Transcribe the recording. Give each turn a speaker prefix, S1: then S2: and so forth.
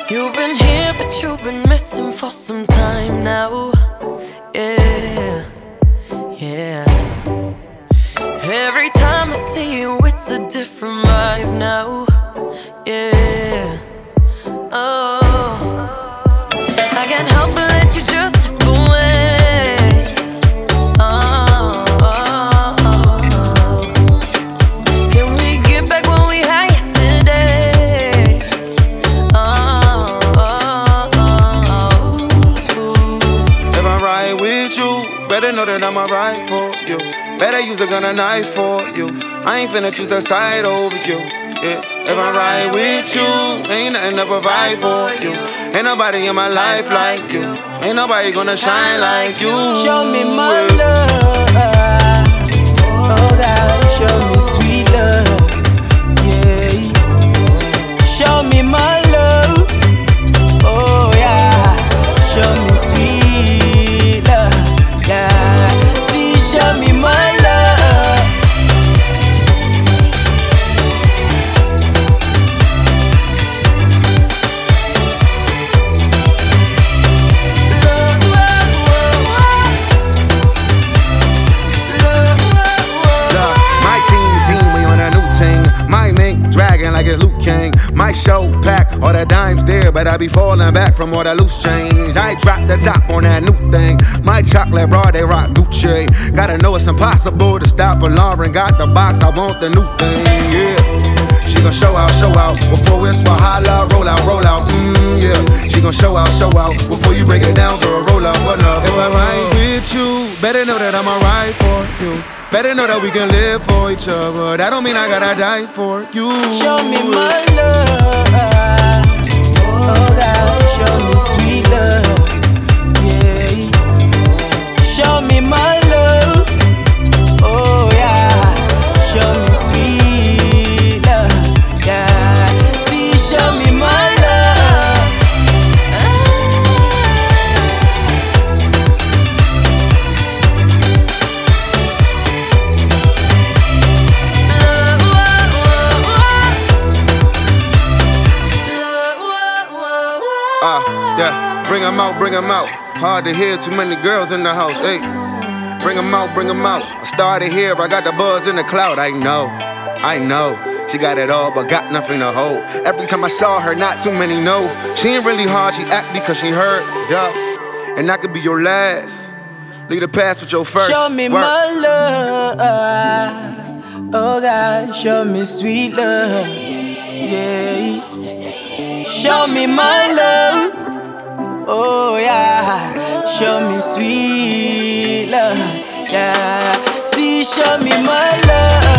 S1: You've been here, but you've been missing for some time now. Yeah, yeah. Every time I see you, it's a different vibe now. Yeah, oh, I can't help but let you just slip away. Oh, oh, oh. Can we get back what we had yesterday? Oh, oh, oh.
S2: If I ride with you, better know that I'ma ride for you. Better use a gun or knife for you. I ain't finna choose the side over you. Yeah. If I ride with you, ain't nothing to provide for you. Ain't nobody in my life like you. Ain't nobody gonna shine like you.
S3: Show me my love. Oh God, show me sweet love. Yeah. Show me my love. Oh yeah. Show me sweet love. Yeah. See, show me my love.
S2: Dragging like it's Luke King. My show pack, all the dimes there, but I be falling back from all the loose change. I drop the top on that new thing. My chocolate bra, they rock Gucci. Gotta know it's impossible to stop for Lauren. Got the box, I want the new thing, yeah. She gon' show out, before it's Wahala, roll out, yeah. She gon' show out, before you break it down, girl, roll out, what up? If I ride with you, better know that I'ma ride for you. Better know that we can live for each other. That don't mean I gotta die for you.
S3: Show me my love. Oh God, show me sweet love. Yeah. Show me my love. Oh yeah. Show me sweet love. Yeah. See, show me my love.
S2: Yeah, bring 'em out. Hard to hear, too many girls in the house. Hey, bring 'em out. I started here, I got the buzz in the cloud. I know. She got it all, but got nothing to hold. Every time I saw her, not too many know. She ain't really hard, she act because she hurt. Duh, and I could be your last. Lead the past with your first.
S3: Show me my love. Oh God, show me sweet love. Yeah. Show me my love. Oh yeah. Show me sweet love. Yeah. See, show me my love.